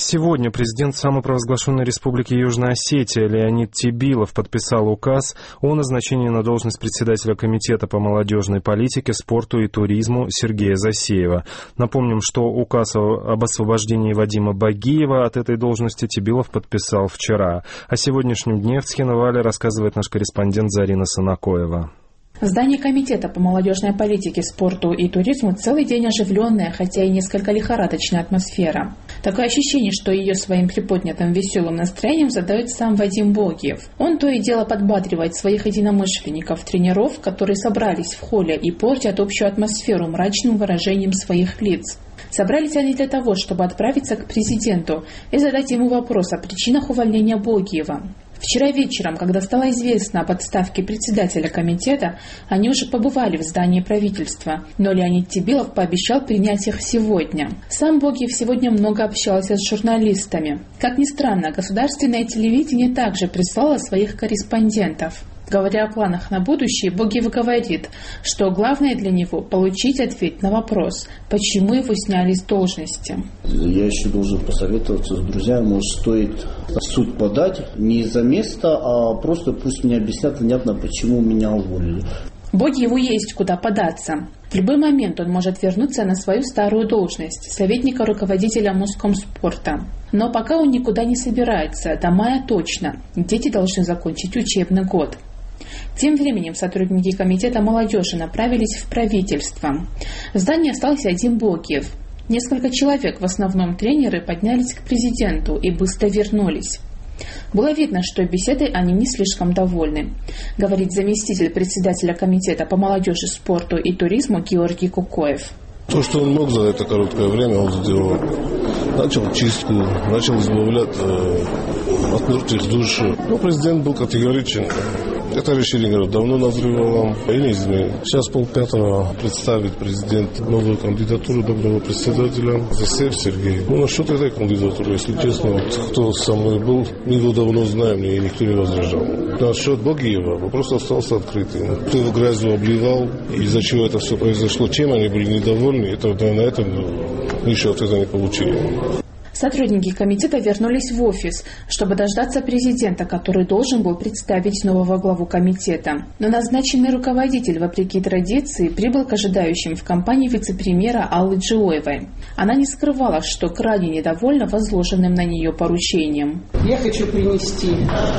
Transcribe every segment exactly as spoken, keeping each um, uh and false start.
Сегодня президент самопровозглашенной республики Южная Осетия Леонид Тебилов подписал указ о назначении на должность председателя Комитета по молодежной политике, спорту и туризму Сергея Засеева. Напомним, что указ об освобождении Вадима Багиева от этой должности Тебилов подписал вчера. О сегодняшнем дне в Цхинвале рассказывает наш корреспондент Зарина Санакоева. В здании Комитета по молодежной политике, спорту и туризму целый день оживленная, хотя и несколько лихорадочная атмосфера. Такое ощущение, что ее своим приподнятым веселым настроением задает сам Вадим Багиев. Он то и дело подбадривает своих единомышленников, тренеров, которые собрались в холле и портят общую атмосферу мрачным выражением своих лиц. Собрались они для того, чтобы отправиться к президенту и задать ему вопрос о причинах увольнения Багиева. Вчера вечером, когда стало известно об отставке председателя комитета, они уже побывали в здании правительства, но Леонид Тебилов пообещал принять их сегодня. Сам Багиев сегодня много общался с журналистами. Как ни странно, государственное телевидение также прислало своих корреспондентов. Говоря о планах на будущее, Багиев говорит, что главное для него – получить ответ на вопрос, почему его сняли с должности. Я еще должен посоветоваться с друзьями, может, стоит в суд подать не из-за места, а просто пусть мне объяснят внятно, почему меня уволили. Багиеву есть куда податься. В любой момент он может вернуться на свою старую должность – советника руководителя Москомспорта. Но пока он никуда не собирается, до мая точно. Дети должны закончить учебный год. Тем временем сотрудники комитета молодежи направились в правительство. В здании остался один Багиев. Несколько человек, в основном тренеры, поднялись к президенту и быстро вернулись. Было видно, что беседой они не слишком довольны, говорит заместитель председателя комитета по молодежи, спорту и туризму Георгий Кукоев. То, что он мог за это короткое время, он сделал. Начал чистку, начал избавлять э, от мертвых душ. Но президент был категоричен. Это решение, говорю, давно назревало и не изменит. Сейчас полпятого представит президент новую кандидатуру доброго председателя Засеев Сергей. Ну, насчет этой кандидатуры, если честно, вот, кто со мной был, мы его давно знаем, и никто не возражал. Насчет Багиева вопрос остался открытым. Кто его грязью обливал, из-за чего это все произошло, чем они были недовольны, это, на этом мы еще ответа не получили. Сотрудники комитета вернулись в офис, чтобы дождаться президента, который должен был представить нового главу комитета. Но назначенный руководитель, вопреки традиции, прибыл к ожидающим в компании вице-премьера Аллы Джиоевой. Она не скрывала, что крайне недовольна возложенным на нее поручением. Я хочу принести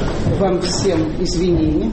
вам всем извинения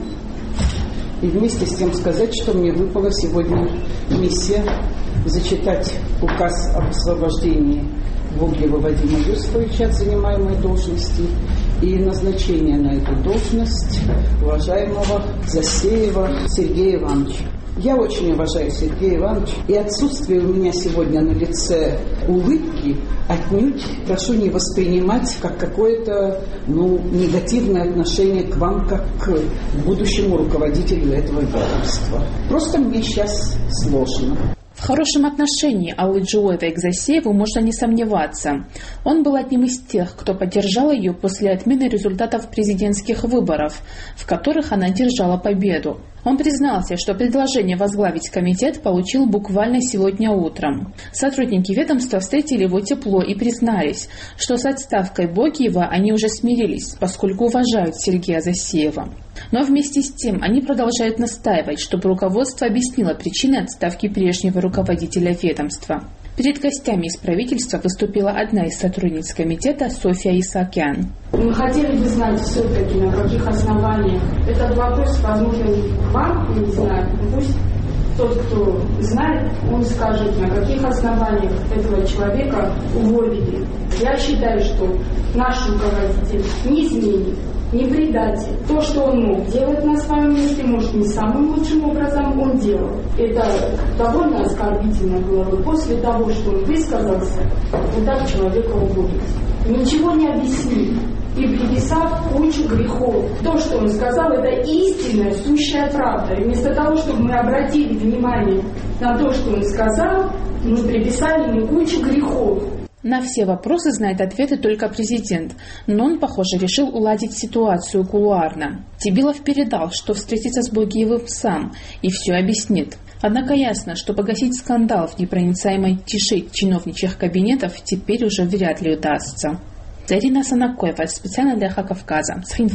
и вместе с тем сказать, что мне выпала сегодня миссия зачитать указ об освобождении Багиева Вадима Юсуповича от занимаемой должности и назначение на эту должность уважаемого Засеева Сергея Ивановича. Я очень уважаю Сергея Ивановича, и отсутствие у меня сегодня на лице улыбки отнюдь прошу не воспринимать как какое-то ну, негативное отношение к вам, как к будущему руководителю этого ведомства. Просто мне сейчас сложно. В хорошем отношении Аллы Джиоевой к Засееву можно не сомневаться. Он был одним из тех, кто поддержал ее после отмены результатов президентских выборов, в которых она держала победу. Он признался, что предложение возглавить комитет получил буквально сегодня утром. Сотрудники ведомства встретили его тепло и признались, что с отставкой Багиева они уже смирились, поскольку уважают Сергея Засеева. Но вместе с тем они продолжают настаивать, чтобы руководство объяснило причины отставки прежнего руководителя ведомства. Перед гостями из правительства выступила одна из сотрудниц комитета Софья Исаакян. Мы хотели бы знать все-таки, на каких основаниях. Этот вопрос, возможно, к вам, я не знаю, пусть тот, кто знает, он скажет, на каких основаниях этого человека уволили. Я считаю, что наш руководитель не изменит, не предатель. То, что он мог делать на своем месте, может, не самым лучшим образом он делал. Это довольно оскорбительно было бы после того, что он высказался, вот так человека уволить. Ничего не объяснив и приписав кучу грехов. То, что он сказал, это истинная, сущая правда. И вместо того, чтобы мы обратили внимание на то, что он сказал, мы приписали ему кучу грехов. На все вопросы знает ответы только президент, но он, похоже, решил уладить ситуацию кулуарно. Тебилов передал, что встретится с Багиевым сам и все объяснит. Однако ясно, что погасить скандал в непроницаемой тиши чиновничьих кабинетов теперь уже вряд ли удастся. Зарина Санакоева специально для Ха Кавказа.